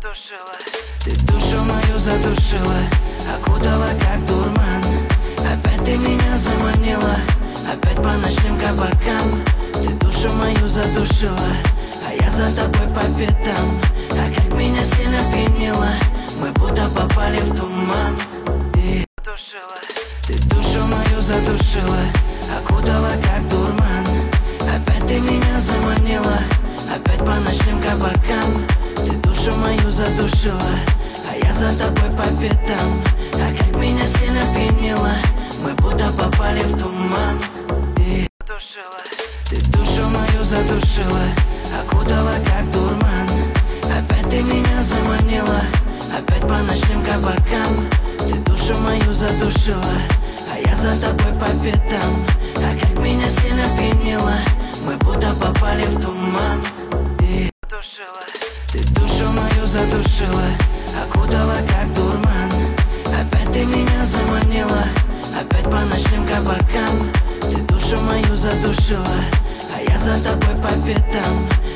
Ты душу мою задушила, окутала как дурман. Опять ты меня заманила, опять по ночным кабакам. Ты душу мою задушила, а я за тобой по пятам. А как меня сильно пьянила, мы будто попали в туман. Ты душу мою задушила, окутала как дурман. Опять ты меня заманила, опять по ночным кабакам. Ты душу мою задушила, а я за тобой по пятам. А как меня сильно пьянила, мы будто попали в туман. Ты душу мою задушила, окутала как дурман. Опять ты меня заманила, опять по ночным кабакам. Ты душу мою задушила, а я за тобой по пятам. А как меня сильно пьянила, мы будто попали в туман. Ты душу мою задушила, окутала как дурман. Опять ты меня заманила, опять по ночным кабакам. Ты душу мою задушила, а я за тобой по пятам.